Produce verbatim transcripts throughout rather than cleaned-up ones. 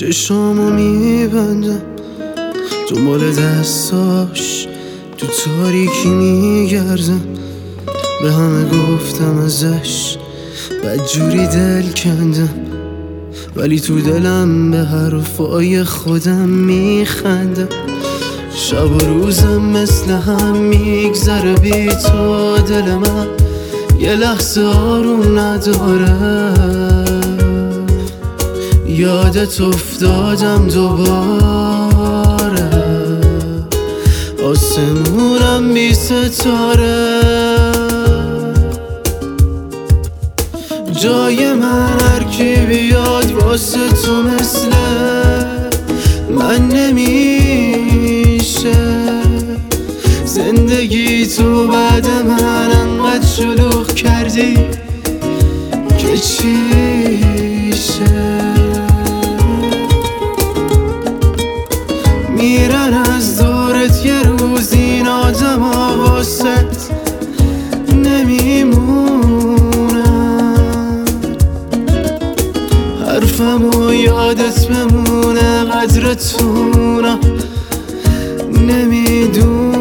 چشامو میبندم دنبال دستاش، تو تاریکی میگردم. به همه گفتم ازش بدجوری دل کندم، ولی تو دلم به حرفای خودم میخندم. شب و روزم مثل هم میگذره بی تو، دل من یه لحظه آروم نداره. یادت افتادم دوباره، آسمونم بی ستاره. جای من هر کی بیاد واسه تو مثل من نمیشه. زندگی تو بعد من انقدر شلوغ کردی که چیشه. میرن از دورت یه روز این آدم ها، واسط نمیمونن. حرفمو یادت بمونه، قدرتونم نمیدونم.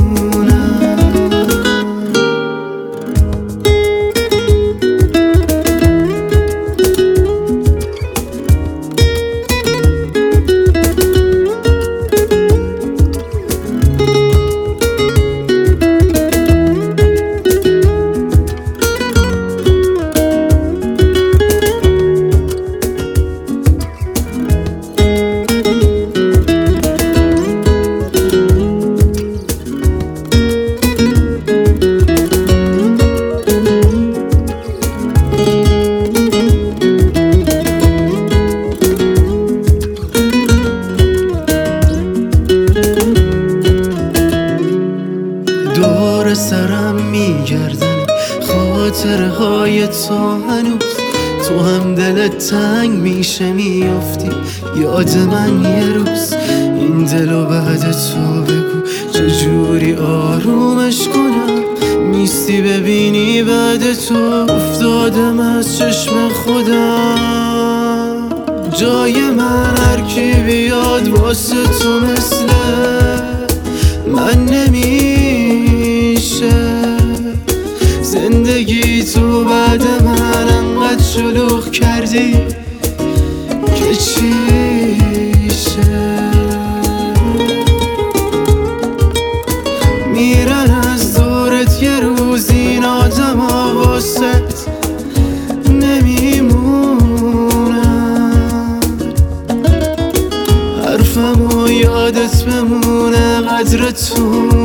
دور سرم میگردن خاطره های تو هنوز. تو هم دلت تنگ میشه میافتی یاد من یه روز. این دلو بعد تو بگو چجوری آرومش کنم. نیستی ببینی بعد تو افتادم از چشم خودم. جای من هر کی بیاد واسه تو مثل من نمیشه. زندگی تو بعد من انقدر شلوغ کردی که چیشه. میرن از دورت یه روز این آدم ها، واسط نمیمونن. حرفمو یادت بمونه، قدرتون